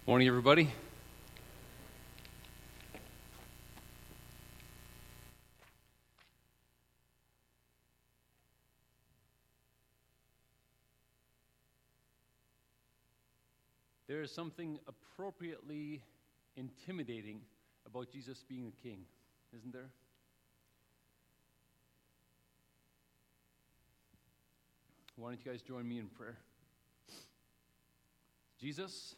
Morning, everybody. There is something appropriately intimidating about Jesus being the king, isn't there? Why don't you guys join me in prayer? Jesus,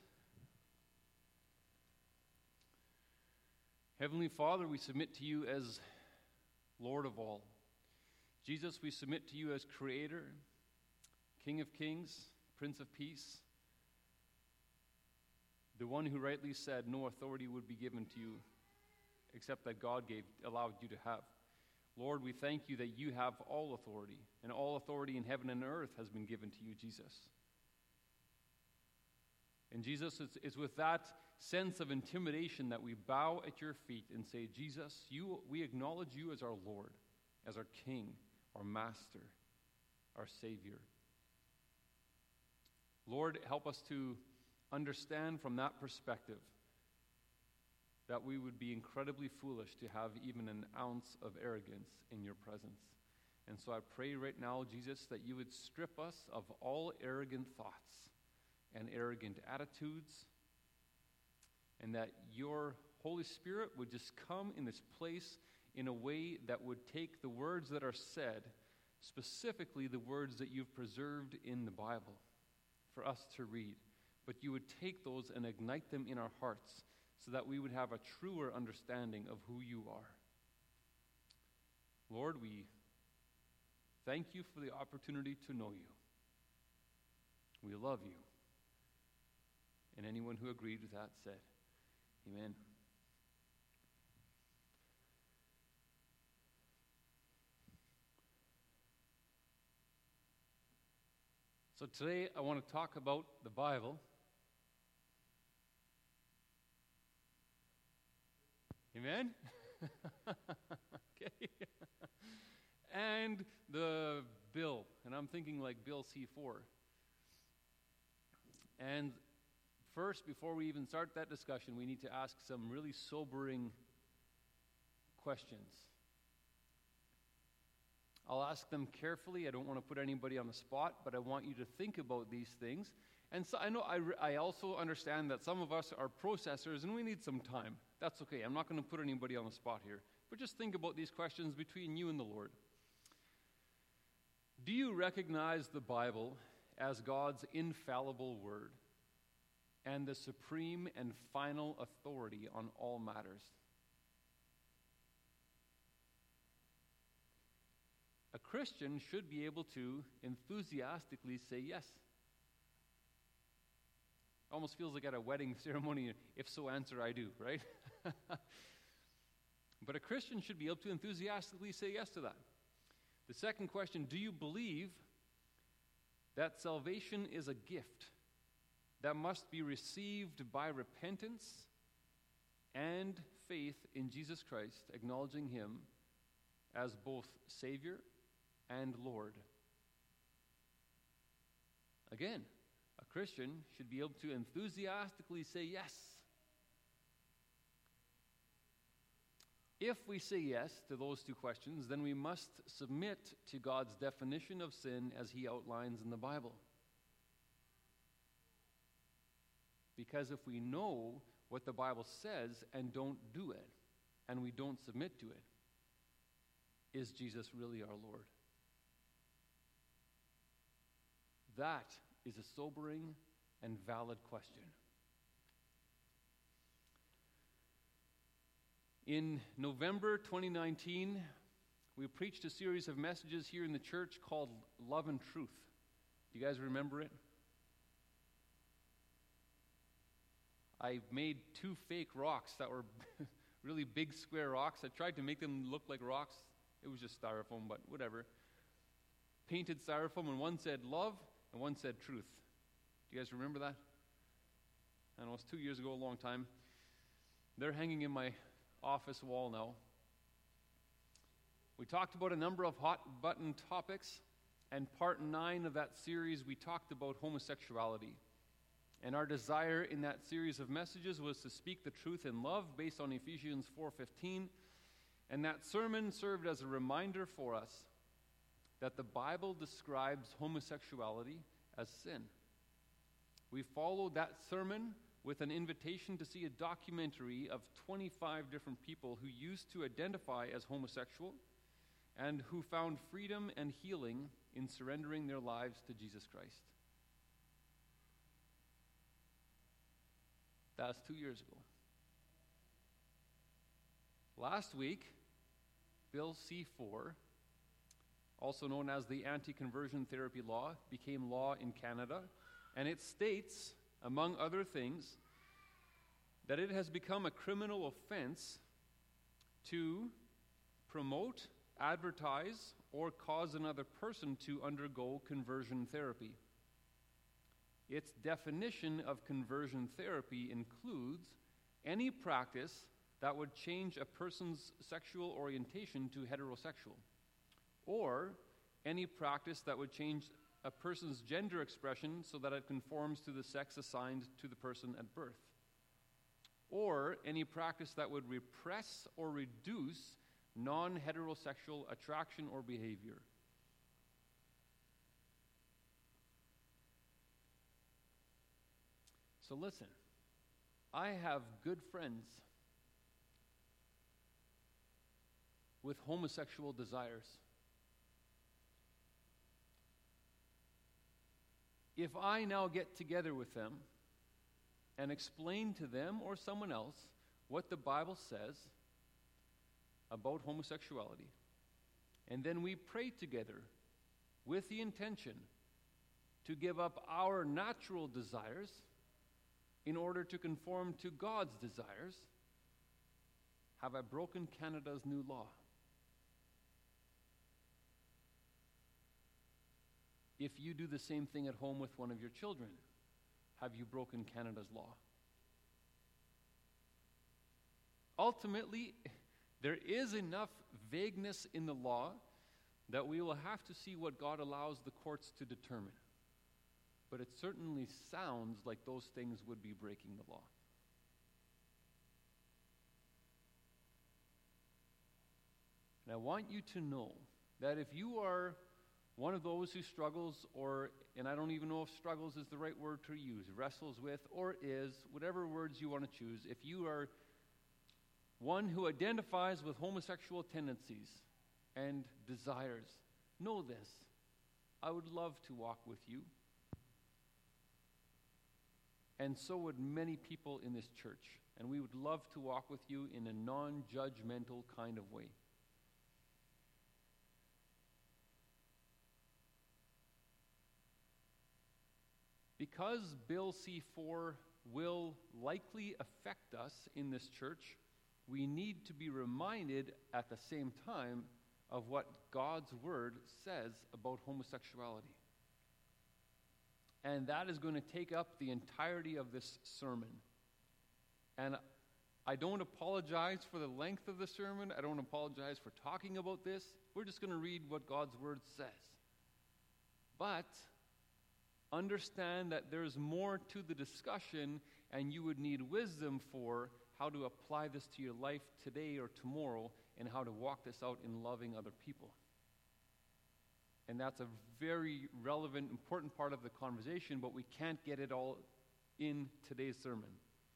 Heavenly Father, we submit to you as Lord of all. Jesus, we submit to you as Creator, King of Kings, Prince of Peace, the one who rightly said no authority would be given to you except that God allowed you to have. Lord, we thank you that you have all authority, and all authority in heaven and earth has been given to you, Jesus. And Jesus, it's with that sense of intimidation that we bow at your feet and say, Jesus, we acknowledge you as our Lord, as our King, our Master, our Savior. Lord, help us to understand from that perspective that we would be incredibly foolish to have even an ounce of arrogance in your presence. And so I pray right now, Jesus, that you would strip us of all arrogant thoughts and arrogant attitudes, and that your Holy Spirit would just come in this place in a way that would take the words that are said, specifically the words that you've preserved in the Bible for us to read, but you would take those and ignite them in our hearts so that we would have a truer understanding of who you are. Lord, we thank you for the opportunity to know you. We love you. And anyone who agreed with that said, Amen. So today I want to talk about the Bible. Amen? Okay. And the bill. And I'm thinking like Bill C4. And first, before we even start that discussion, we need to ask some really sobering questions. I'll ask them carefully. I don't want to put anybody on the spot, but I want you to think about these things. And so I also understand that some of us are processors and we need some time. That's okay. I'm not going to put anybody on the spot here. But just think about these questions between you and the Lord. Do you recognize the Bible as God's infallible word and the supreme and final authority on all matters? A Christian should be able to enthusiastically say yes. Almost feels like at a wedding ceremony, if so, answer I do, right? But a Christian should be able to enthusiastically say yes to that. The second question, do you believe that salvation is a gift that must be received by repentance and faith in Jesus Christ, acknowledging him as both Savior and Lord? Again, a Christian should be able to enthusiastically say yes. If we say yes to those two questions, then we must submit to God's definition of sin as he outlines in the Bible. Because if we know what the Bible says and don't do it, and we don't submit to it, is Jesus really our Lord? That is a sobering and valid question. In November 2019, we preached a series of messages here in the church called Love and Truth. Do you guys remember it? I made 2 fake rocks that were really big square rocks. I tried to make them look like rocks. It was just styrofoam, but whatever. Painted styrofoam, and one said love and one said truth. Do you guys remember that? I know, it was 2 years ago, a long time. They're hanging in my office wall now. We talked about a number of hot button topics, and part 9 of that series we talked about homosexuality. And our desire in that series of messages was to speak the truth in love based on Ephesians 4:15. And that sermon served as a reminder for us that the Bible describes homosexuality as sin. We followed that sermon with an invitation to see a documentary of 25 different people who used to identify as homosexual and who found freedom and healing in surrendering their lives to Jesus Christ. That was 2 years ago. Last week, Bill C-4, also known as the Anti-Conversion Therapy Law, became law in Canada, and it states, among other things, that it has become a criminal offense to promote, advertise, or cause another person to undergo conversion therapy. Its definition of conversion therapy includes any practice that would change a person's sexual orientation to heterosexual, or any practice that would change a person's gender expression so that it conforms to the sex assigned to the person at birth, or any practice that would repress or reduce non-heterosexual attraction or behavior. So listen, I have good friends with homosexual desires. If I now get together with them and explain to them or someone else what the Bible says about homosexuality, and then we pray together with the intention to give up our natural desires in order to conform to God's desires, have I broken Canada's new law? If you do the same thing at home with one of your children, have you broken Canada's law? Ultimately, there is enough vagueness in the law that we will have to see what God allows the courts to determine. But it certainly sounds like those things would be breaking the law. And I want you to know that if you are one of those who struggles, and I don't even know if struggles is the right word to use, wrestles with, or is, whatever words you want to choose, if you are one who identifies with homosexual tendencies and desires, know this: I would love to walk with you. And so would many people in this church. And we would love to walk with you in a non-judgmental kind of way. Because Bill C-4 will likely affect us in this church, we need to be reminded at the same time of what God's Word says about homosexuality. And that is going to take up the entirety of this sermon. And I don't apologize for the length of the sermon. I don't apologize for talking about this. We're just going to read what God's Word says. But understand that there's more to the discussion, and you would need wisdom for how to apply this to your life today or tomorrow, and how to walk this out in loving other people. And that's a very relevant, important part of the conversation, but we can't get it all in today's sermon.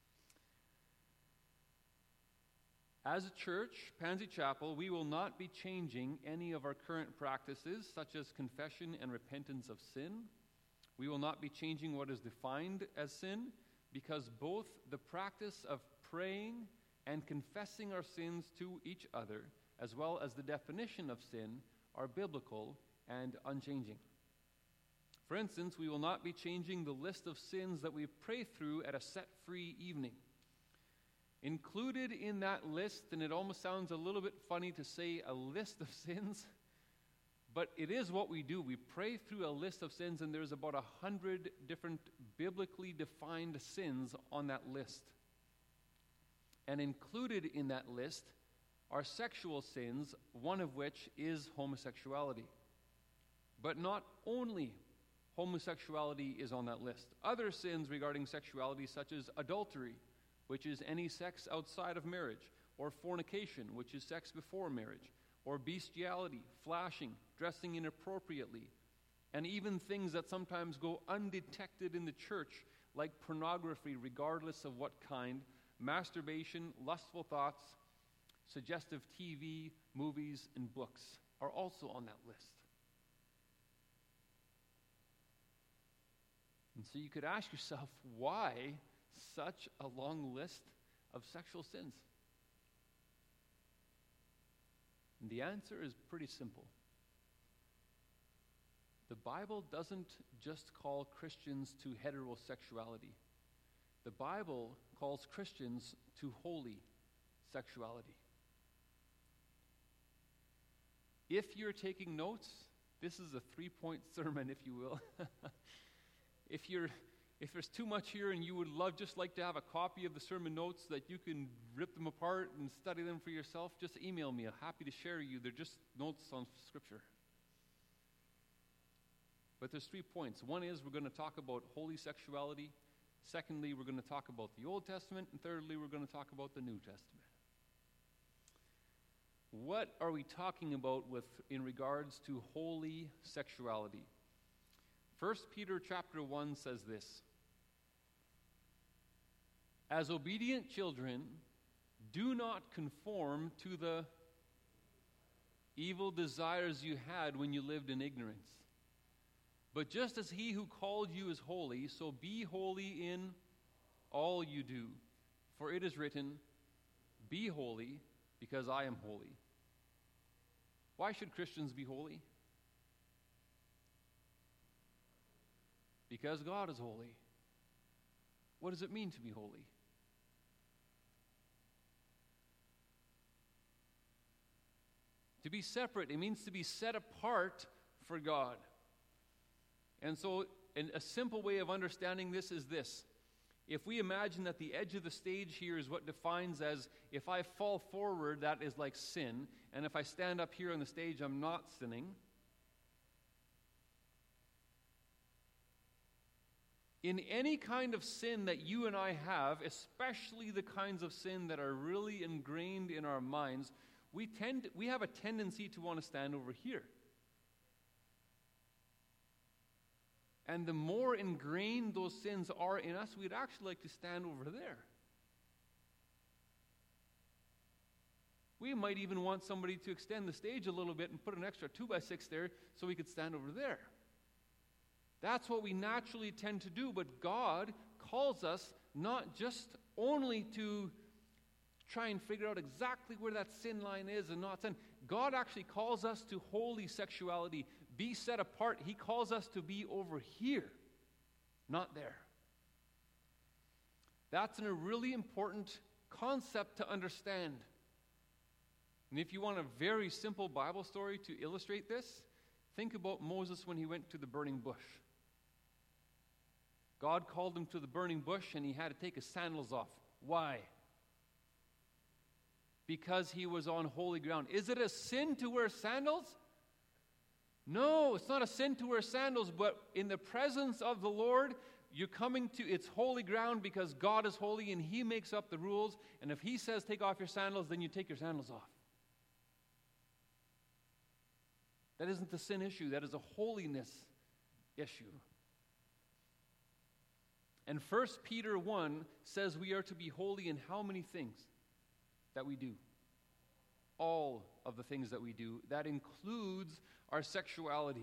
As a church, Pansy Chapel, we will not be changing any of our current practices, such as confession and repentance of sin. We will not be changing what is defined as sin, because both the practice of praying and confessing our sins to each other, as well as the definition of sin, are biblical and unchanging. For instance, we will not be changing the list of sins that we pray through at a set-free evening. Included in that list, and it almost sounds a little bit funny to say a list of sins, but it is what we do. We pray through a list of sins, and there's about 100 different biblically defined sins on that list. And included in that list are sexual sins, one of which is homosexuality. But not only homosexuality is on that list. Other sins regarding sexuality, such as adultery, which is any sex outside of marriage, or fornication, which is sex before marriage, or bestiality, flashing, dressing inappropriately, and even things that sometimes go undetected in the church, like pornography, regardless of what kind, masturbation, lustful thoughts, suggestive TV, movies, and books are also on that list. And so you could ask yourself, why such a long list of sexual sins? And the answer is pretty simple. The Bible doesn't just call Christians to heterosexuality. The Bible calls Christians to holy sexuality. If you're taking notes, this is a 3-point sermon, if you will. If there's too much here and you would just like to have a copy of the sermon notes that you can rip them apart and study them for yourself, just email me. I'm happy to share you. They're just notes on Scripture. But there's 3 points. One is we're going to talk about holy sexuality. Secondly, we're going to talk about the Old Testament. And thirdly, we're going to talk about the New Testament. What are we talking about in regards to holy sexuality? 1 Peter chapter 1 says this: As obedient children, do not conform to the evil desires you had when you lived in ignorance. But just as he who called you is holy, so be holy in all you do. For it is written, be holy, because I am holy. Why should Christians be holy? Because God is holy. What does it mean to be holy? To be separate, it means to be set apart for God. And so, a simple way of understanding this is this. If we imagine that the edge of the stage here is what defines as, if I fall forward, that is like sin, and if I stand up here on the stage, I'm not sinning. In any kind of sin that you and I have, especially the kinds of sin that are really ingrained in our minds, we have a tendency to want to stand over here. And the more ingrained those sins are in us, we'd actually like to stand over there. We might even want somebody to extend the stage a little bit and put an extra 2x6 there so we could stand over there. That's what we naturally tend to do, but God calls us not just only to try and figure out exactly where that sin line is and not sin. God actually calls us to holy sexuality, be set apart. He calls us to be over here, not there. That's a really important concept to understand. And if you want a very simple Bible story to illustrate this, think about Moses when he went to the burning bush. God called him to the burning bush and he had to take his sandals off. Why? Because he was on holy ground. Is it a sin to wear sandals? No, it's not a sin to wear sandals, but in the presence of the Lord, you're coming to its holy ground because God is holy and He makes up the rules. And if He says take off your sandals, then you take your sandals off. That isn't the sin issue. That is a holiness issue. And 1 Peter 1 says we are to be holy in how many things that we do? All of the things that we do. That includes our sexuality.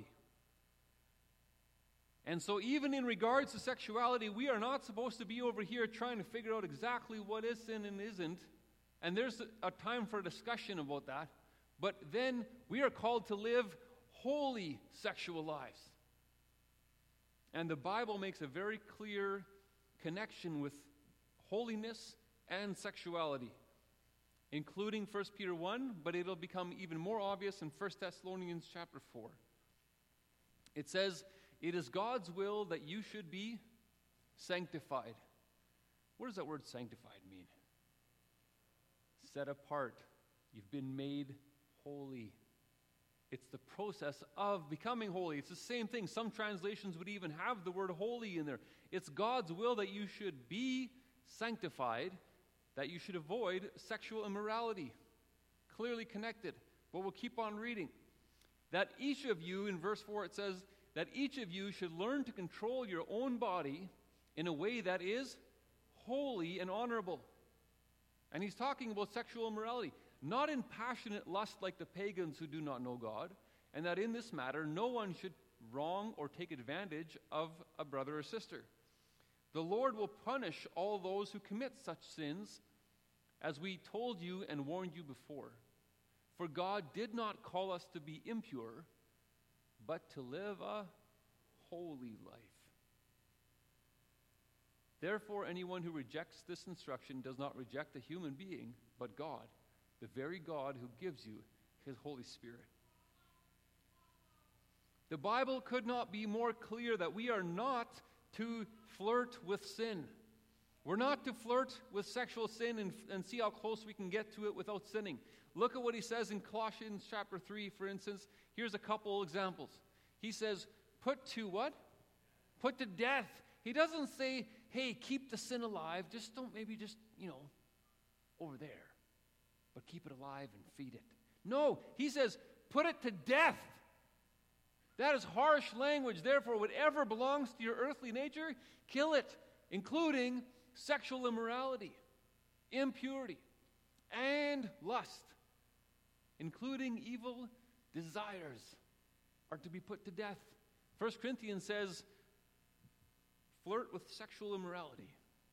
And so even in regards to sexuality, we are not supposed to be over here trying to figure out exactly what is sin and isn't. And there's a time for discussion about that. But then we are called to live holy sexual lives. And the Bible makes a very clear connection with holiness and sexuality, including 1 Peter 1, but it'll become even more obvious in 1 Thessalonians chapter 4. It says, it is God's will that you should be sanctified. What does that word sanctified mean? Set apart. You've been made holy. It's the process of becoming holy. It's the same thing. Some translations would even have the word holy in there. It's God's will that you should be sanctified, that you should avoid sexual immorality. Clearly connected. But we'll keep on reading. That each of you, in verse 4 it says, that each of you should learn to control your own body in a way that is holy and honorable. And he's talking about sexual immorality, not in passionate lust like the pagans who do not know God, and that in this matter no one should wrong or take advantage of a brother or sister. The Lord will punish all those who commit such sins, as we told you and warned you before. For God did not call us to be impure, but to live a holy life. Therefore, anyone who rejects this instruction does not reject a human being, but God, the very God who gives you his Holy Spirit. The Bible could not be more clear that we are not to flirt with sin. We're not to flirt with sexual sin and see how close we can get to it without sinning. Look at what he says in Colossians chapter 3, for instance. Here's a couple examples. He says, put to what? Put to death. He doesn't say, hey, keep the sin alive. Just don't maybe over there. But keep it alive and feed it. No, he says, put it to death. That is harsh language. Therefore, whatever belongs to your earthly nature, kill it, including sexual immorality, impurity, and lust, including evil desires, are to be put to death. 1 Corinthians says, flirt with sexual immorality.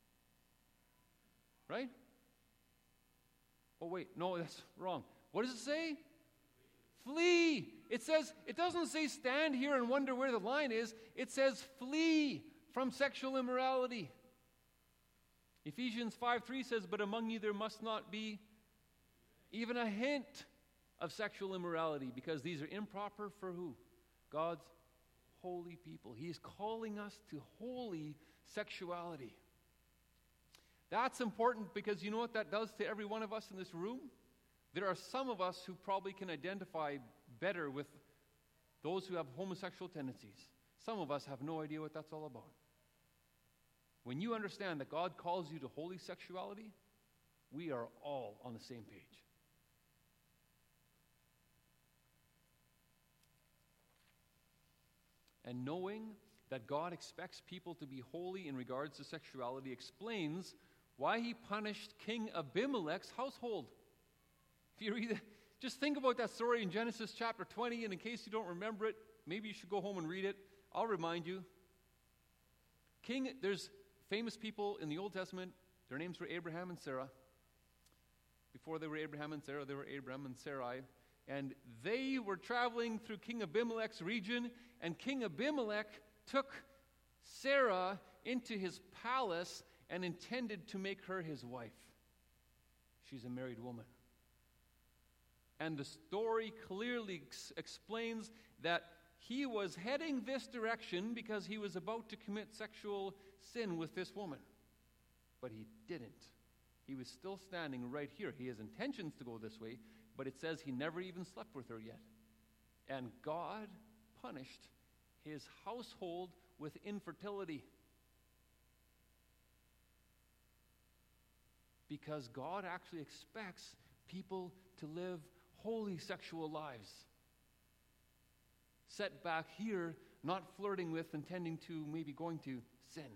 Right? Oh, wait, no, that's wrong. What does it say? Flee. It says, it doesn't say stand here and wonder where the line is. It says flee from sexual immorality. Ephesians 5:3 says, but among you there must not be even a hint of sexual immorality, because these are improper for who? God's holy people. He is calling us to holy sexuality. That's important because you know what that does to every one of us in this room? There are some of us who probably can identify better with those who have homosexual tendencies. Some of us have no idea what that's all about. When you understand that God calls you to holy sexuality, we are all on the same page. And knowing that God expects people to be holy in regards to sexuality explains why he punished King Abimelech's household. If you read it, just think about that story in Genesis chapter 20, and in case you don't remember it, maybe you should go home and read it. I'll remind you. There's famous people in the Old Testament. Their names were Abraham and Sarah. Before they were Abraham and Sarah, they were Abram and Sarai. And they were traveling through King Abimelech's region, and King Abimelech took Sarah into his palace and intended to make her his wife. She's a married woman. And the story clearly explains that he was heading this direction because he was about to commit sexual sin with this woman. But he didn't. He was still standing right here. He has intentions to go this way, but it says he never even slept with her yet. And God punished his household with infertility. Because God actually expects people to live holy sexual lives. Set back here, not flirting with, intending to, maybe going to sin.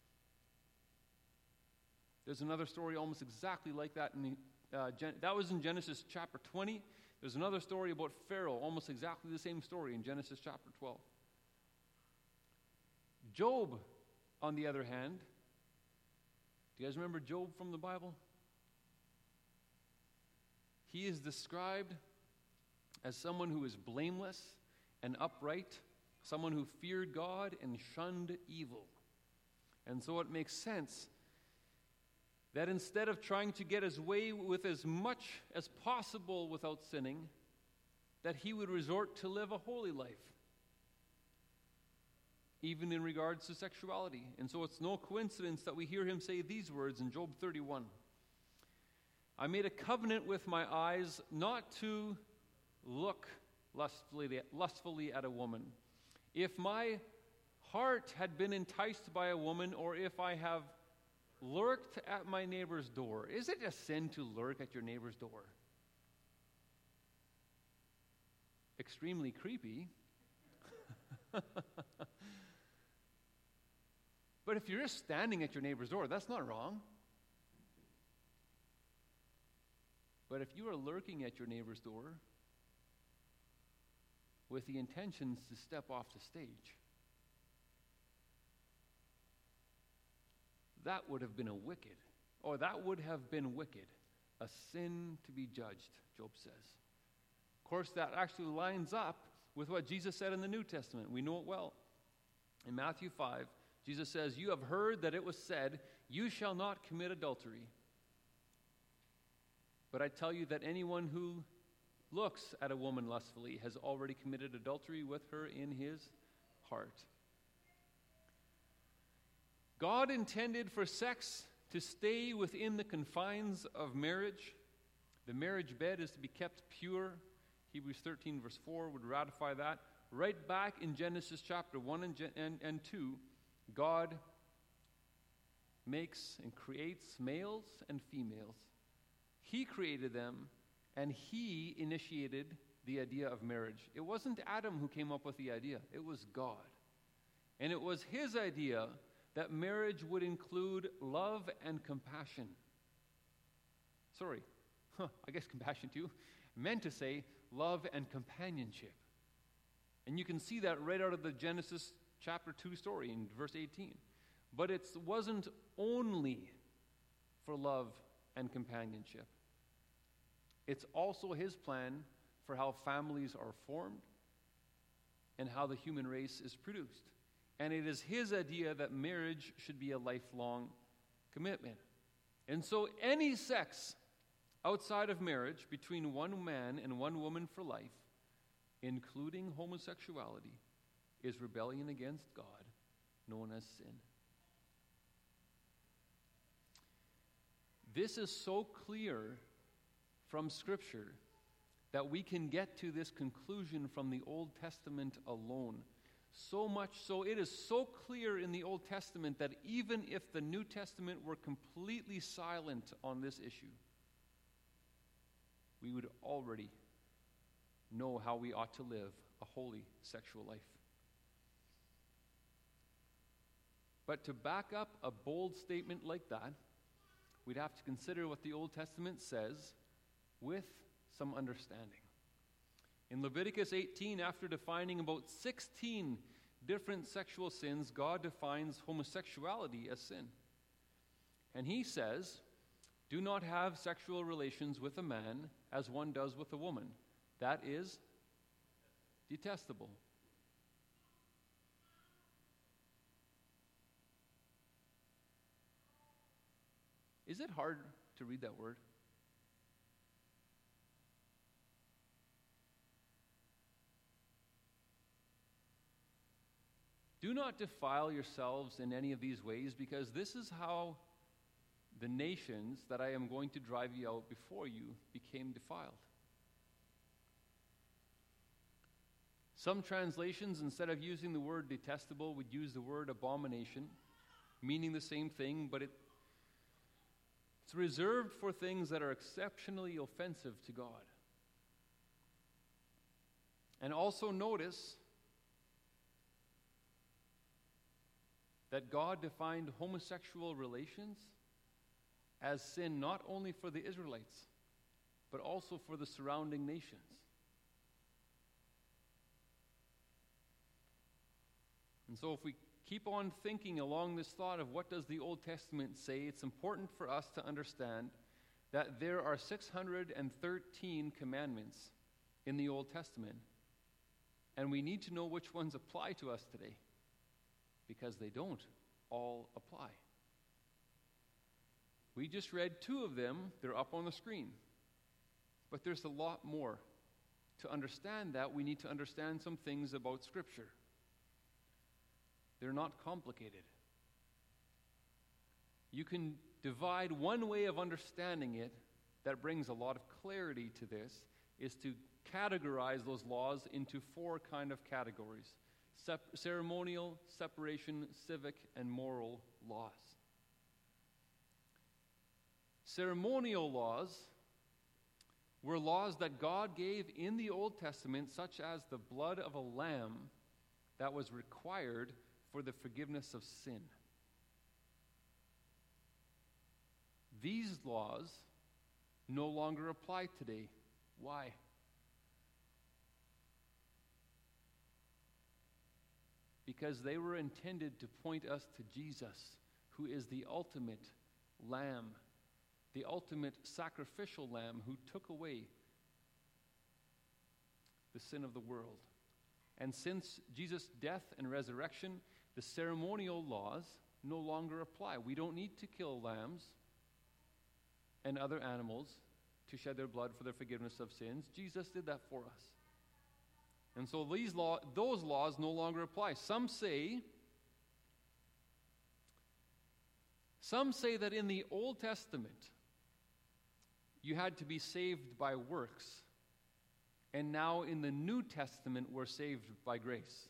There's another story almost exactly like that. That was in Genesis chapter 20. There's another story about Pharaoh, almost exactly the same story in Genesis chapter 12. Job, on the other hand, do you guys remember Job from the Bible? He is described as someone who is blameless and upright, someone who feared God and shunned evil. And so it makes sense that instead of trying to get his way with as much as possible without sinning, that he would resort to live a holy life, even in regards to sexuality. And so it's no coincidence that we hear him say these words in Job 31. I made a covenant with my eyes not to look lustfully at a woman. If my heart had been enticed by a woman, or if I have lurked at my neighbor's door. Is it a sin to lurk at your neighbor's door? Extremely creepy. But if you're just standing at your neighbor's door, that's not wrong. But if you are lurking at your neighbor's door with the intentions to step off the stage, that would have been that would have been wicked, a sin to be judged, Job says. Of course, that actually lines up with what Jesus said in the New Testament. We know it well. In Matthew 5, Jesus says, "You have heard that it was said, 'You shall not commit adultery.' But I tell you that anyone who looks at a woman lustfully has already committed adultery with her in his heart." God intended for sex to stay within the confines of marriage. The marriage bed is to be kept pure. Hebrews 13 verse 4 would ratify that. Right back in Genesis chapter 1 and 2, God makes and creates males and females. He created them, and He initiated the idea of marriage. It wasn't Adam who came up with the idea. It was God. And it was His idea that marriage would include love and compassion. I guess compassion too. Meant to say love and companionship. And you can see that right out of the Genesis chapter 2 story in verse 18. But it wasn't only for love and companionship. It's also His plan for how families are formed and how the human race is produced. And it is His idea that marriage should be a lifelong commitment. And so any sex outside of marriage between one man and one woman for life, including homosexuality, is rebellion against God, known as sin. This is so clear from Scripture that we can get to this conclusion from the Old Testament alone. So much so, it is so clear in the Old Testament that even if the New Testament were completely silent on this issue, we would already know how we ought to live a holy sexual life. But to back up a bold statement like that, we'd have to consider what the Old Testament says with some understanding. In Leviticus 18, after defining about 16 different sexual sins, God defines homosexuality as sin. And He says, "Do not have sexual relations with a man as one does with a woman. That is detestable." Is it hard to read that word? Do not defile yourselves in any of these ways, because this is how the nations that I am going to drive you out before you became defiled. Some translations, instead of using the word detestable, would use the word abomination, meaning the same thing, but it's reserved for things that are exceptionally offensive to God. And also notice that God defined homosexual relations as sin not only for the Israelites, but also for the surrounding nations. And so if we keep on thinking along this thought of what does the Old Testament say, it's important for us to understand that there are 613 commandments in the Old Testament. And we need to know which ones apply to us today, because they don't all apply. We just read 2 of them. They're up on the screen. But there's a lot more. To understand that, we need to understand some things about Scripture. They're not complicated. You can divide one way of understanding it that brings a lot of clarity to this, is to categorize those laws into four kind of categories: ceremonial, separation, civic, and moral laws. Ceremonial laws were laws that God gave in the Old Testament, such as the blood of a lamb that was required for the forgiveness of sin. These laws no longer apply today. Why? Because they were intended to point us to Jesus, who is the ultimate lamb, the ultimate sacrificial lamb who took away the sin of the world. And since Jesus' death and resurrection, the ceremonial laws no longer apply. We don't need to kill lambs and other animals to shed their blood for the forgiveness of sins. Jesus did that for us. And so those laws no longer apply. Some say that in the Old Testament, you had to be saved by works, and now in the New Testament, we're saved by grace.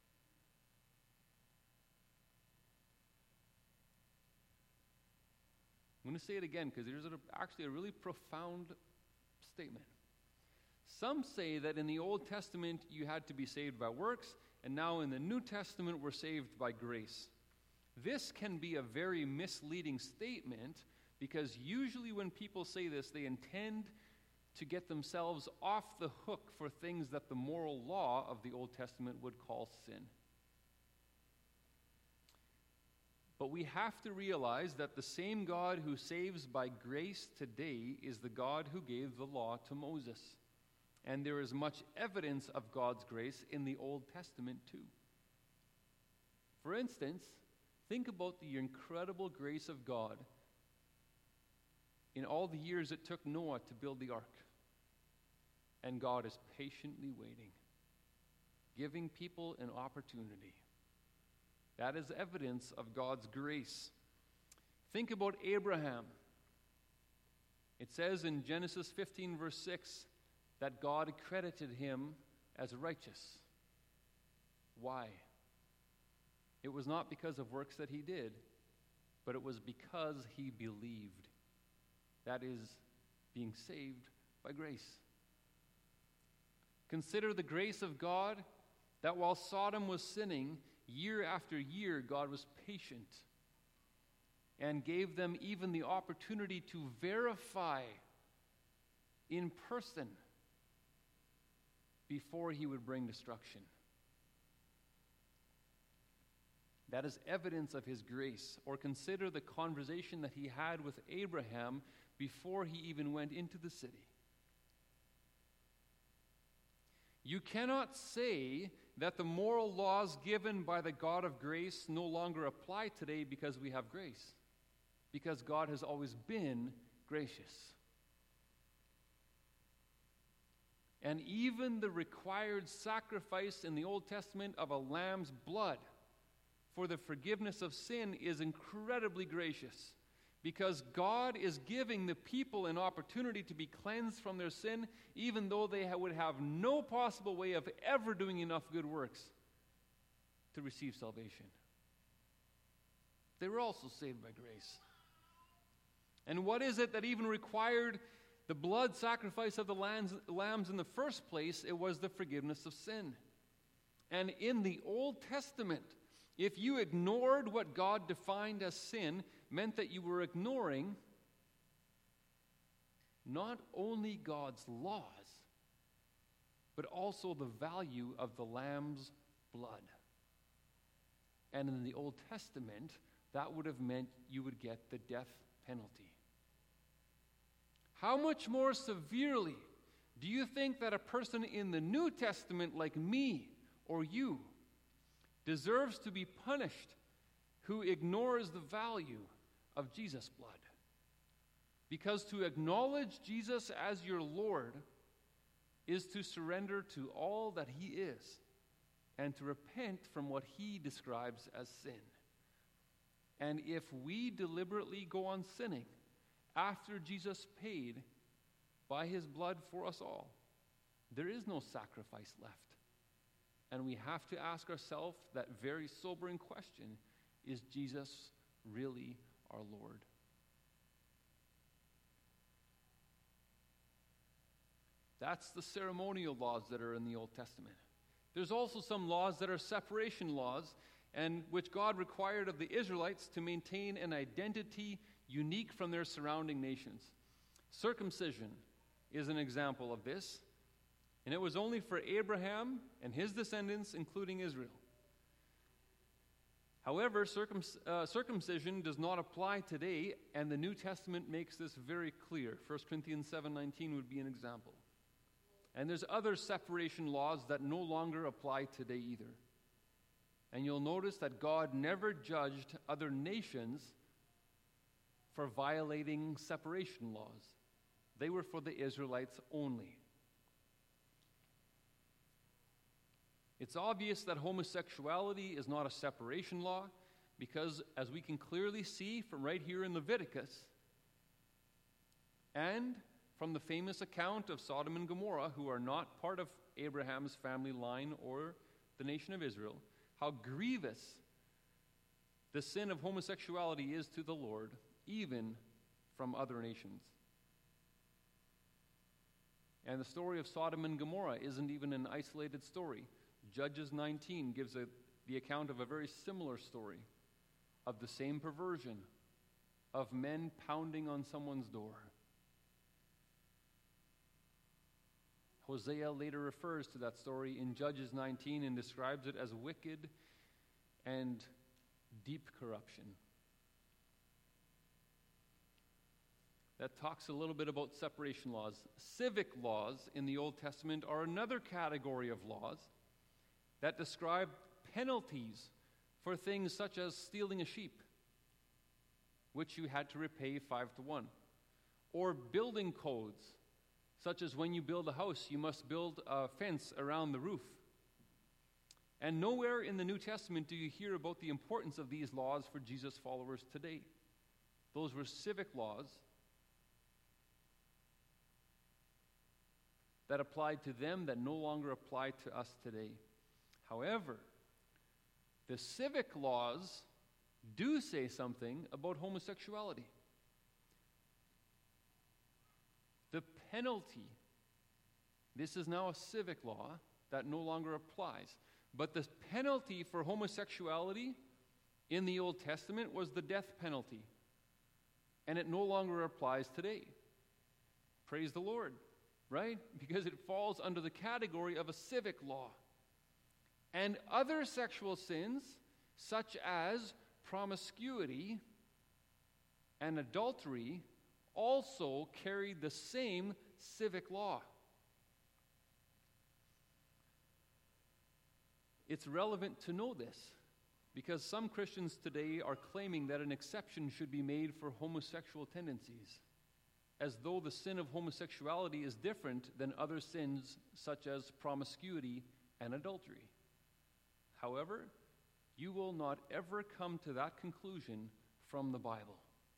I'm going to say it again because there's actually a really profound statement. Some say that in the Old Testament you had to be saved by works, and now in the New Testament we're saved by grace. This can be a very misleading statement because usually when people say this, they intend to get themselves off the hook for things that the moral law of the Old Testament would call sin. But we have to realize that the same God who saves by grace today is the God who gave the law to Moses. And there is much evidence of God's grace in the Old Testament too. For instance, think about the incredible grace of God in all the years it took Noah to build the ark. And God is patiently waiting, giving people an opportunity. That is evidence of God's grace. Think about Abraham. It says in Genesis 15, verse 6, that God credited him as righteous. Why? It was not because of works that he did, but it was because he believed. That is, being saved by grace. Consider the grace of God, that while Sodom was sinning, year after year, God was patient and gave them even the opportunity to verify in person before he would bring destruction. That is evidence of his grace. Or consider the conversation that he had with Abraham before he even went into the city. You cannot say that the moral laws given by the God of grace no longer apply today because we have grace. Because God has always been gracious. And even the required sacrifice in the Old Testament of a lamb's blood for the forgiveness of sin is incredibly gracious. Because God is giving the people an opportunity to be cleansed from their sin, even though they would have no possible way of ever doing enough good works to receive salvation. They were also saved by grace. And what is it that even required the blood sacrifice of the lambs in the first place? It was the forgiveness of sin. And in the Old Testament, if you ignored what God defined as sin, meant that you were ignoring not only God's laws, but also the value of the lamb's blood. And in the Old Testament, that would have meant you would get the death penalty. How much more severely do you think that a person in the New Testament like me or you deserves to be punished who ignores the value of Jesus' blood? Because to acknowledge Jesus as your Lord is to surrender to all that he is and to repent from what he describes as sin. And if we deliberately go on sinning after Jesus paid by his blood for us all, there is no sacrifice left. And we have to ask ourselves that very sobering question: is Jesus really our Lord? That's the ceremonial laws that are in the Old Testament. There's also some laws that are separation laws, and which God required of the Israelites to maintain an identity unique from their surrounding nations. Circumcision is an example of this, and it was only for Abraham and his descendants, including Israel. However, circumcision does not apply today, and the New Testament makes this very clear. 1 Corinthians 7:19 would be an example. And there's other separation laws that no longer apply today either. And you'll notice that God never judged other nations for violating separation laws. They were for the Israelites only. It's obvious that homosexuality is not a separation law because, as we can clearly see from right here in Leviticus, and from the famous account of Sodom and Gomorrah, who are not part of Abraham's family line or the nation of Israel, how grievous the sin of homosexuality is to the Lord, even from other nations. And the story of Sodom and Gomorrah isn't even an isolated story. Judges 19 gives the account of a very similar story, of the same perversion, of men pounding on someone's door. Hosea later refers to that story in Judges 19 and describes it as wicked and deep corruption. That talks a little bit about separation laws. Civic laws in the Old Testament are another category of laws that describe penalties for things such as stealing a sheep, which you had to repay 5-1, or building codes, such as when you build a house, you must build a fence around the roof. And nowhere in the New Testament do you hear about the importance of these laws for Jesus' followers today. Those were civic laws that applied to them that no longer apply to us today. However, the civic laws do say something about homosexuality. The penalty, this is now a civic law that no longer applies, but the penalty for homosexuality in the Old Testament was the death penalty, and it no longer applies today. Praise the Lord, right? Because it falls under the category of a civic law. And other sexual sins, such as promiscuity and adultery, also carried the same civic law. It's relevant to know this because some Christians today are claiming that an exception should be made for homosexual tendencies, as though the sin of homosexuality is different than other sins such as promiscuity and adultery. However, you will not ever come to that conclusion from the Bible.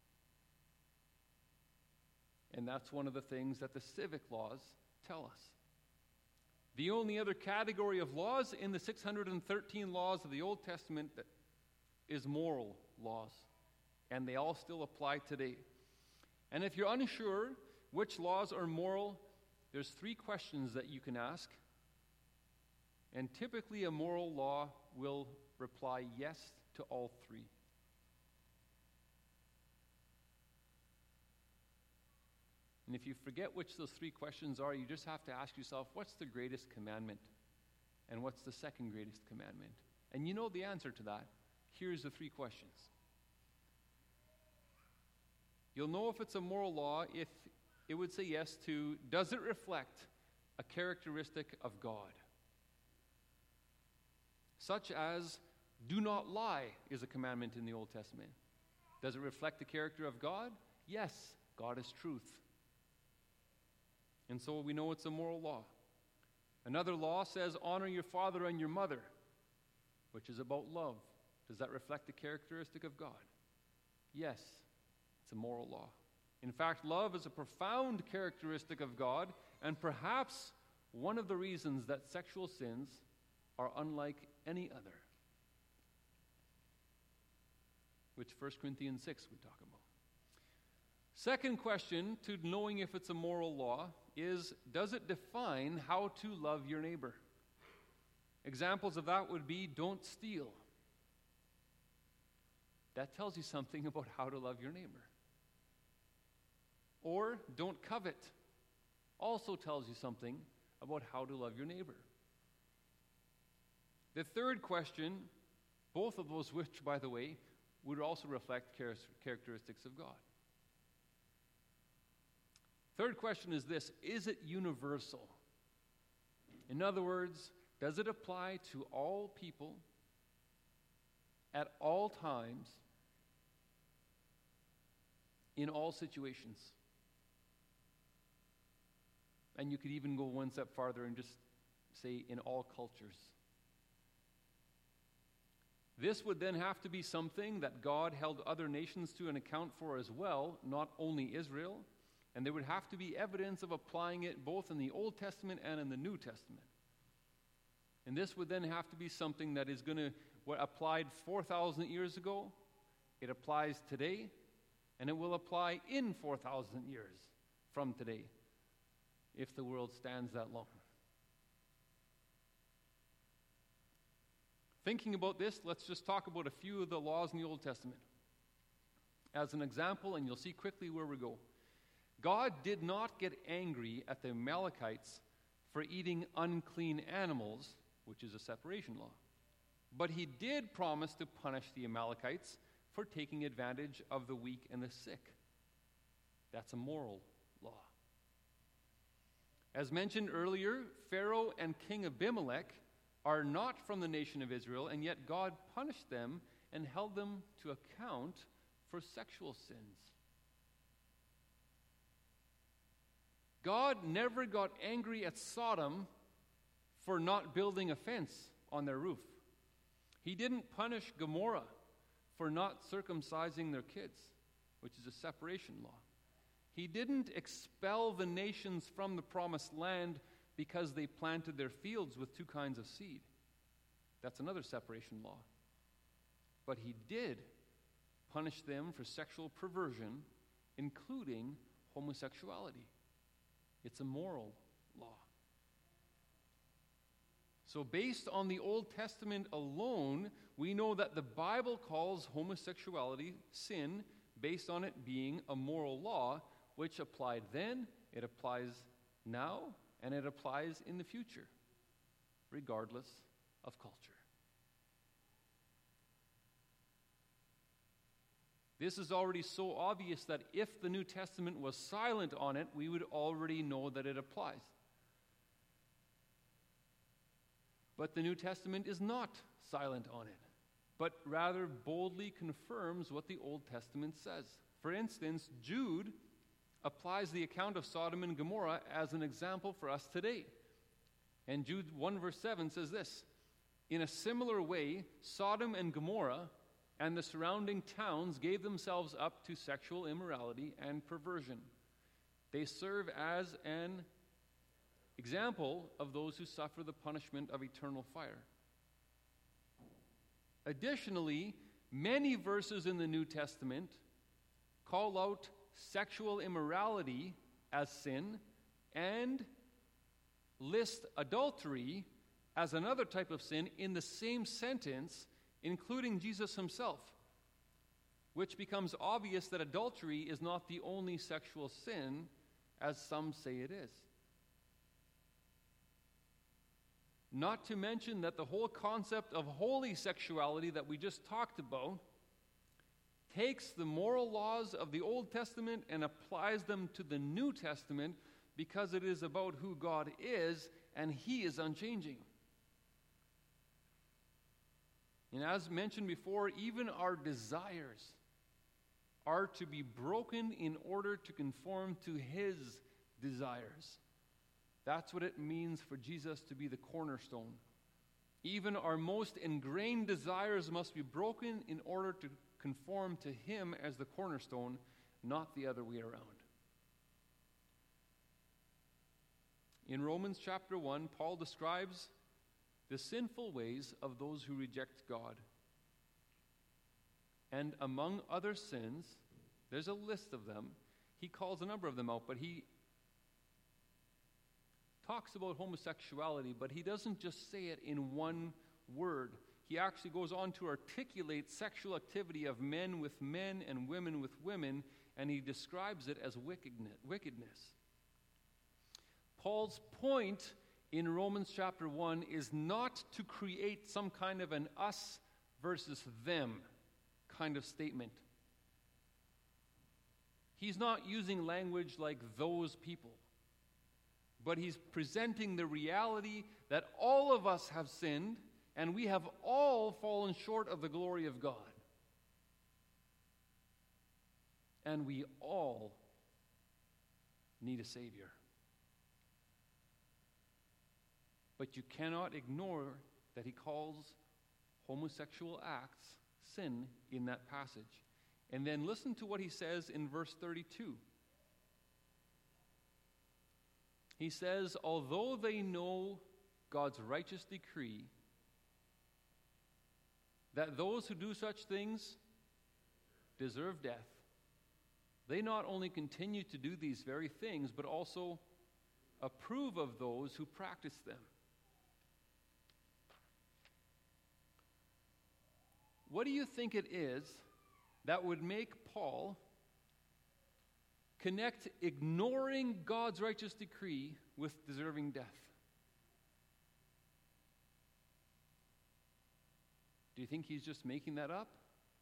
And that's one of the things that the civic laws tell us. The only other category of laws in the 613 laws of the Old Testament is moral laws, and they all still apply today. And if you're unsure which laws are moral, there's 3 questions that you can ask. And typically a moral law will reply yes to all 3. And if you forget which those 3 questions are, you just have to ask yourself, what's the greatest commandment? And what's the second greatest commandment? And you know the answer to that. Here's the 3 questions. You'll know if it's a moral law if it would say yes to, does it reflect a characteristic of God? Such as, do not lie is a commandment in the Old Testament. Does it reflect the character of God? Yes, God is truth. And so we know it's a moral law. Another law says, honor your father and your mother, which is about love. Does that reflect the characteristic of God? Yes, it's a moral law. In fact, love is a profound characteristic of God, and perhaps one of the reasons that sexual sins are unlike any other, which 1 Corinthians 6 we talk about. Second question to knowing if it's a moral law is, does it define how to love your neighbor? Examples of that would be, don't steal. That tells you something about how to love your neighbor. Or, don't covet. Also tells you something about how to love your neighbor. The third question, both of those which, by the way, would also reflect characteristics of God. Third question is this: is it universal? In other words, does it apply to all people at all times in all situations? And you could even go one step farther and just say in all cultures. This would then have to be something that God held other nations to an account for as well, not only Israel. And there would have to be evidence of applying it both in the Old Testament and in the New Testament. And this would then have to be something that is going to, what applied 4,000 years ago, it applies today, and it will apply in 4,000 years from today, if the world stands that long. Thinking about this, let's just talk about a few of the laws in the Old Testament. As an example, and you'll see quickly where we go. God did not get angry at the Amalekites for eating unclean animals, which is a separation law. But he did promise to punish the Amalekites for taking advantage of the weak and the sick. That's a moral law. As mentioned earlier, Pharaoh and King Abimelech are not from the nation of Israel, and yet God punished them and held them to account for sexual sins. God never got angry at Sodom for not building a fence on their roof. He didn't punish Gomorrah for not circumcising their kids, which is a separation law. He didn't expel the nations from the promised land because they planted their fields with two kinds of seed. That's another separation law. But he did punish them for sexual perversion, including homosexuality. It's a moral law. So based on the Old Testament alone, we know that the Bible calls homosexuality sin based on it being a moral law, which applied then, it applies now, and it applies in the future, regardless of culture. This is already so obvious that if the New Testament was silent on it, we would already know that it applies. But the New Testament is not silent on it, but rather boldly confirms what the Old Testament says. For instance, Jude applies the account of Sodom and Gomorrah as an example for us today. And Jude 1 verse 7 says this: "In a similar way, Sodom and Gomorrah and the surrounding towns gave themselves up to sexual immorality and perversion. They serve as an example of those who suffer the punishment of eternal fire." Additionally, many verses in the New Testament call out sexual immorality as sin and list adultery as another type of sin in the same sentence, including Jesus himself, which becomes obvious that adultery is not the only sexual sin, as some say it is. Not to mention that the whole concept of holy sexuality that we just talked about takes the moral laws of the Old Testament and applies them to the New Testament, because it is about who God is, and he is unchanging. And as mentioned before, even our desires are to be broken in order to conform to his desires. That's what it means for Jesus to be the cornerstone. Even our most ingrained desires must be broken in order to conform to him as the cornerstone, not the other way around. In Romans chapter 1, Paul describes the sinful ways of those who reject God. And among other sins, there's a list of them. He calls a number of them out, but he talks about homosexuality, but he doesn't just say it in one word. He actually goes on to articulate sexual activity of men with men and women with women, and he describes it as wickedness. Paul's point in Romans chapter 1 is not to create some kind of an us versus them kind of statement. He's not using language like those people, but he's presenting the reality that all of us have sinned and we have all fallen short of the glory of God. And we all need a Savior. But you cannot ignore that he calls homosexual acts sin in that passage. And then listen to what he says in verse 32. He says, although they know God's righteous decree that those who do such things deserve death, they not only continue to do these very things, but also approve of those who practice them. What do you think it is that would make Paul connect ignoring God's righteous decree with deserving death? Do you think he's just making that up?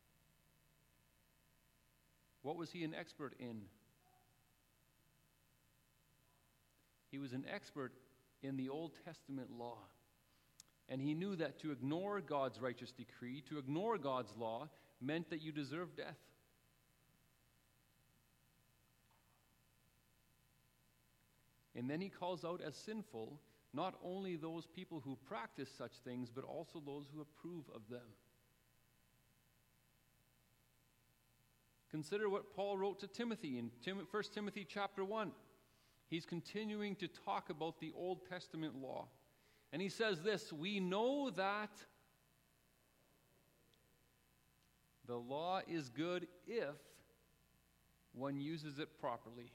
What was he an expert in? He was an expert in the Old Testament law. And he knew that to ignore God's righteous decree, to ignore God's law, meant that you deserve death. And then he calls out as sinful not only those people who practice such things, but also those who approve of them. Consider what Paul wrote to Timothy in 1 Timothy chapter 1. He's continuing to talk about the Old Testament law. And he says this, we know that the law is good if one uses it properly.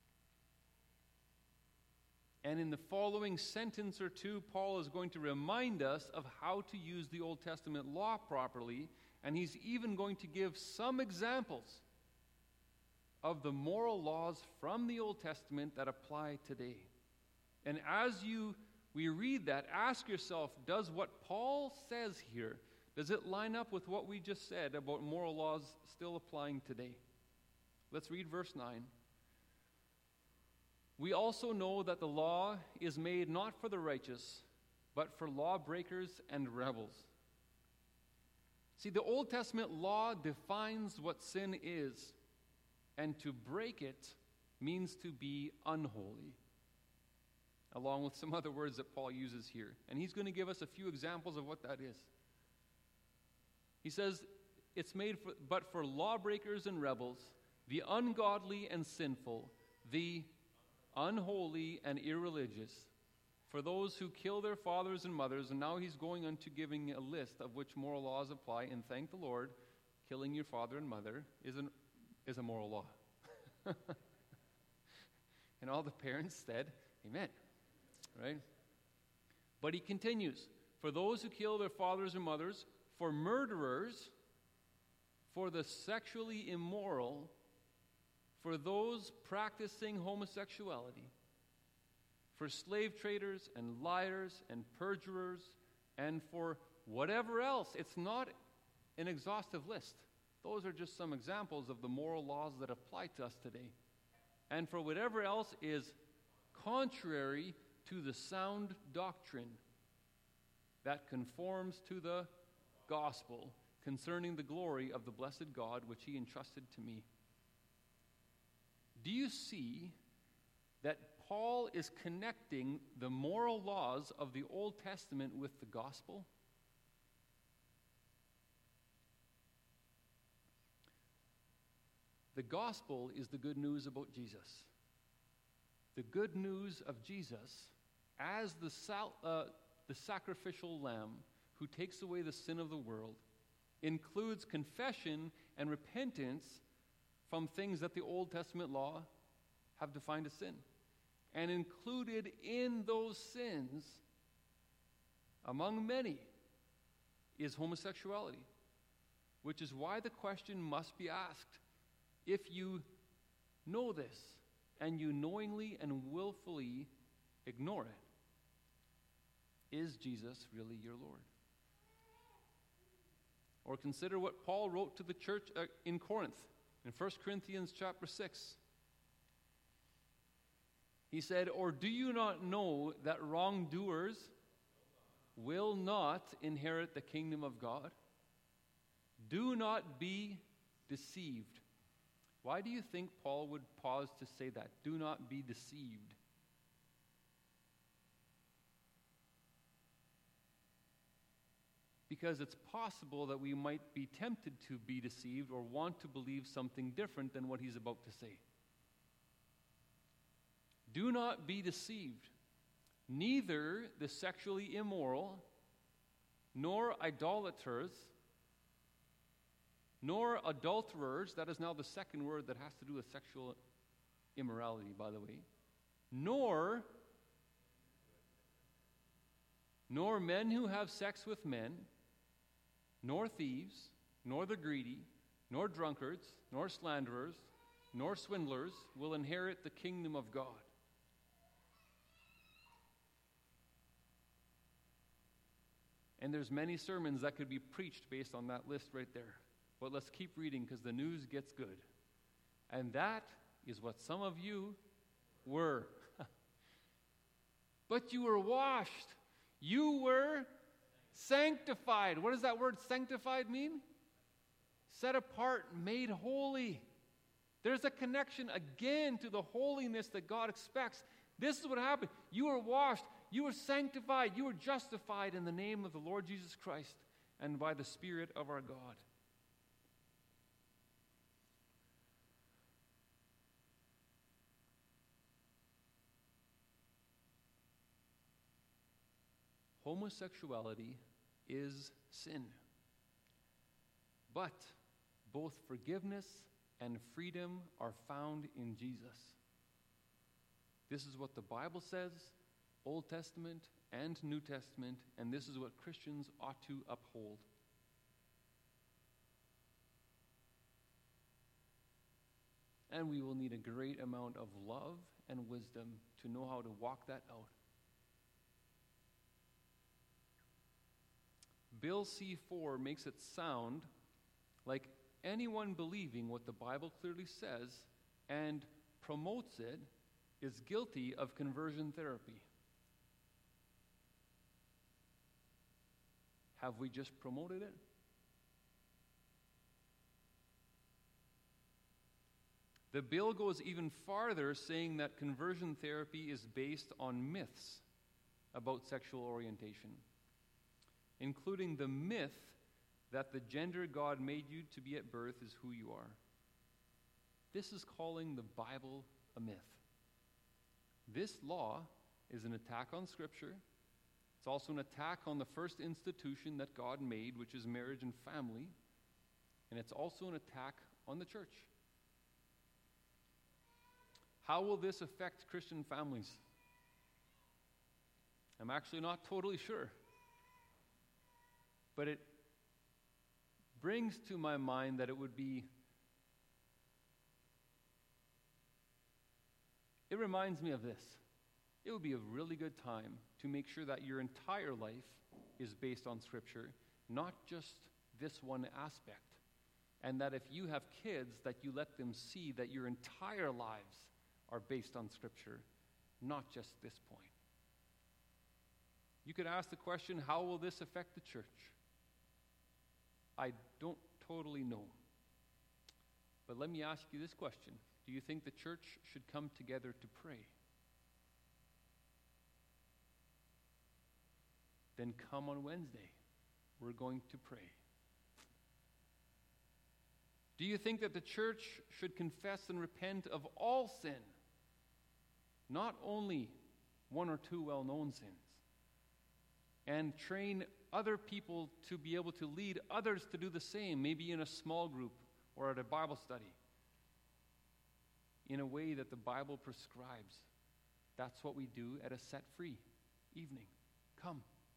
And in the following sentence or two, Paul is going to remind us of how to use the Old Testament law properly, and he's even going to give some examples of the moral laws from the Old Testament that apply today. And as we read that, ask yourself, does what Paul says here, does it line up with what we just said about moral laws still applying today? Let's read verse 9. We also know that the law is made not for the righteous, but for lawbreakers and rebels. See, the Old Testament law defines what sin is, and to break it means to be unholy, along with some other words that Paul uses here. And he's going to give us a few examples of what that is. He says, it's made but for lawbreakers and rebels, the ungodly and sinful, the unholy and irreligious, for those who kill their fathers and mothers. And now he's going on to giving a list of which moral laws apply. And thank the Lord, killing your father and mother is a moral law. And all the parents said, amen. Right? But he continues, for those who kill their fathers and mothers, for murderers, for the sexually immoral, for those practicing homosexuality, for slave traders and liars and perjurers, and for whatever else. It's not an exhaustive list. Those are just some examples of the moral laws that apply to us today. And for whatever else is contrary to the sound doctrine that conforms to the gospel concerning the glory of the blessed God which he entrusted to me. Do you see that Paul is connecting the moral laws of the Old Testament with the gospel? The gospel is the good news about Jesus. The good news of Jesus as the sacrificial lamb who takes away the sin of the world, includes confession and repentance from things that the Old Testament law have defined as sin. And included in those sins, among many, is homosexuality, which is why the question must be asked: if you know this and you knowingly and willfully ignore it, is Jesus really your Lord? Or consider what Paul wrote to the church in Corinth in 1 Corinthians chapter 6. He said, "Or do you not know that wrongdoers will not inherit the kingdom of God? Do not be deceived." Why do you think Paul would pause to say that? Do not be deceived. Because it's possible that we might be tempted to be deceived or want to believe something different than what he's about to say. Do not be deceived. Neither the sexually immoral, nor idolaters, nor adulterers — that is now the second word that has to do with sexual immorality, by the way — nor men who have sex with men, nor thieves, nor the greedy, nor drunkards, nor slanderers, nor swindlers will inherit the kingdom of God. And there's many sermons that could be preached based on that list right there. But let's keep reading because the news gets good. And that is what some of you were. But you were washed. You were sanctified. What does that word sanctified mean? Set apart, made holy. There's a connection again to the holiness that God expects. This is what happened. You were washed. You were sanctified. You were justified in the name of the Lord Jesus Christ and by the Spirit of our God. Homosexuality is sin. But both forgiveness and freedom are found in Jesus. This is what the Bible says, Old Testament and New Testament, and this is what Christians ought to uphold. And we will need a great amount of love and wisdom to know how to walk that out. Bill C4 makes it sound like anyone believing what the Bible clearly says and promotes it is guilty of conversion therapy. Have we just promoted it? The bill goes even farther, saying that conversion therapy is based on myths about sexual orientation, including the myth that the gender God made you to be at birth is who you are. This is calling the Bible a myth. This law is an attack on Scripture. It's also an attack on the first institution that God made, which is marriage and family. And it's also an attack on the church. How will this affect Christian families? I'm actually not totally sure. But it brings to my mind that it reminds me of this. It would be a really good time to make sure that your entire life is based on Scripture, not just this one aspect. And that if you have kids, that you let them see that your entire lives are based on Scripture, not just this point. You could ask the question, how will this affect the church? I don't totally know. But let me ask you this question. Do you think the church should come together to pray? Then come on Wednesday. We're going to pray. Do you think that the church should confess and repent of all sin? Not only one or two well-known sins, and train other people to be able to lead others to do the same, maybe in a small group or at a Bible study, in a way that the Bible prescribes. That's what we do at a set-free evening. Come.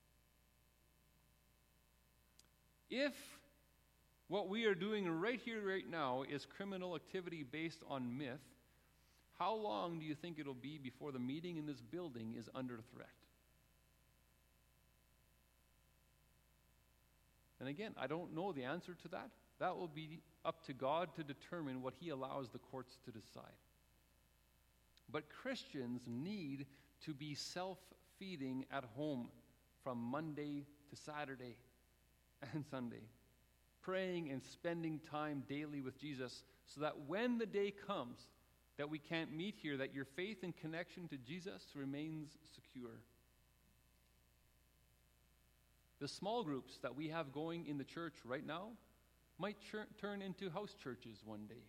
If what we are doing right here, right now, is criminal activity based on myth, how long do you think it'll be before the meeting in this building is under threat? And again, I don't know the answer to that. That will be up to God to determine what He allows the courts to decide. But Christians need to be self-feeding at home from Monday to Saturday and Sunday, praying and spending time daily with Jesus, so that when the day comes that we can't meet here, that your faith and connection to Jesus remains secure. The small groups that we have going in the church right now might turn into house churches one day.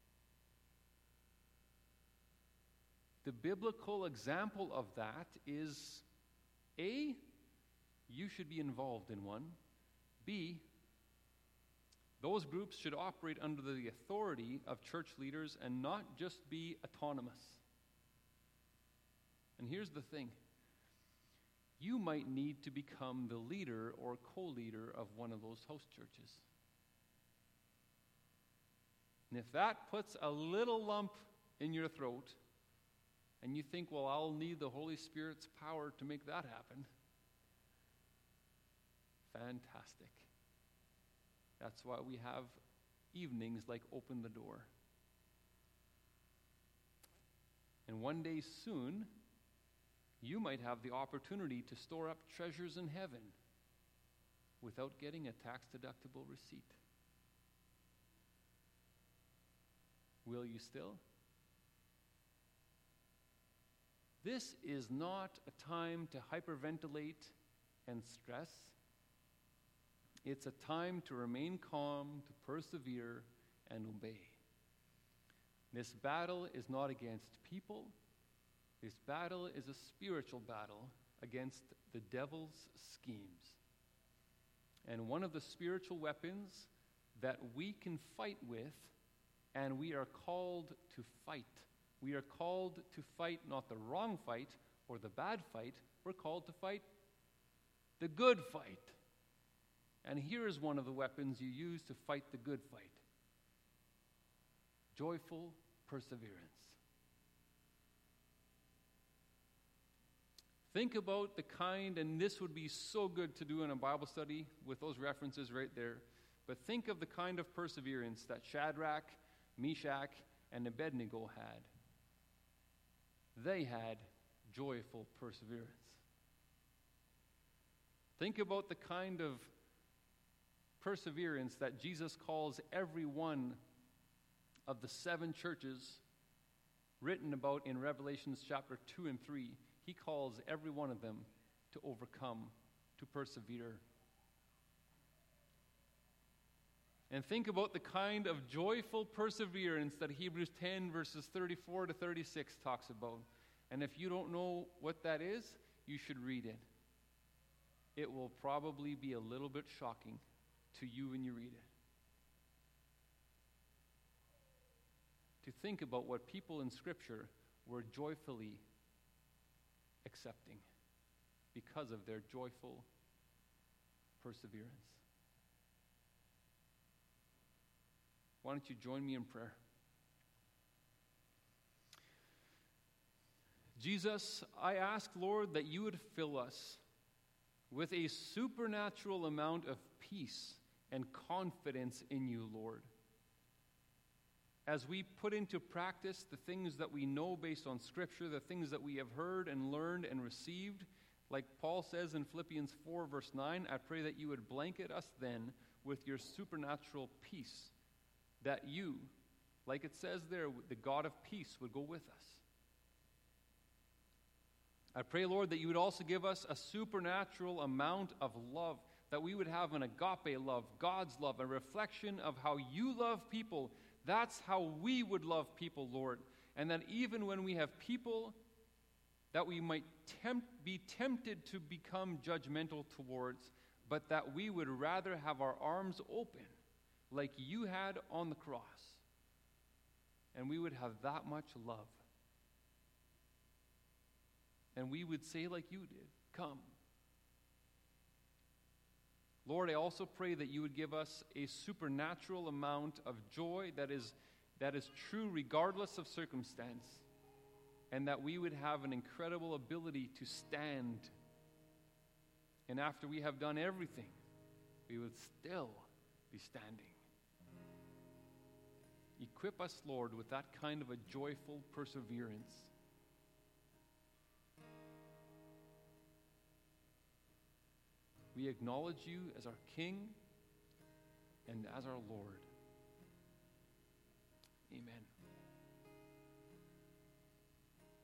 The biblical example of that is, A, you should be involved in one. B, those groups should operate under the authority of church leaders and not just be autonomous. And here's the thing. You might need to become the leader or co-leader of one of those house churches. And if that puts a little lump in your throat, and you think, well, I'll need the Holy Spirit's power to make that happen, fantastic. That's why we have evenings like Open the Door. And one day soon, you might have the opportunity to store up treasures in heaven without getting a tax-deductible receipt. Will you still? This is not a time to hyperventilate and stress. It's a time to remain calm, to persevere, and obey. This battle is not against people. This battle is a spiritual battle against the devil's schemes. And one of the spiritual weapons that we can fight with, and we are called to fight. We are called to fight not the wrong fight or the bad fight. We're called to fight the good fight. And here is one of the weapons you use to fight the good fight. Joyful perseverance. Think about the kind, and this would be so good to do in a Bible study with those references right there, but think of the kind of perseverance that Shadrach, Meshach, and Abednego had. They had joyful perseverance. Think about the kind of perseverance that Jesus calls every one of the 7 churches written about in Revelations chapter 2 and 3. He calls every one of them to overcome, to persevere. And think about the kind of joyful perseverance that Hebrews 10 verses 34 to 36 talks about. And if you don't know what that is, you should read it. It will probably be a little bit shocking to you when you read it. To think about what people in Scripture were joyfully accepting because of their joyful perseverance. Why don't you join me in prayer? Jesus, I ask, Lord, that you would fill us with a supernatural amount of peace and confidence in you, Lord. As we put into practice the things that we know based on Scripture, the things that we have heard and learned and received, like Paul says in Philippians 4 verse 9, I pray that you would blanket us then with your supernatural peace, that you, like it says there, the God of peace would go with us. I pray, Lord, that you would also give us a supernatural amount of love, that we would have an agape love, God's love, a reflection of how you love people. That's how we would love people, Lord. And that even when we have people that we might be tempted to become judgmental towards, but that we would rather have our arms open like you had on the cross. And we would have that much love. And we would say like you did, come. Lord, I also pray that you would give us a supernatural amount of joy that is true regardless of circumstance, and that we would have an incredible ability to stand. And after we have done everything, we would still be standing. Equip us, Lord, with that kind of a joyful perseverance. We acknowledge you as our King and as our Lord. Amen.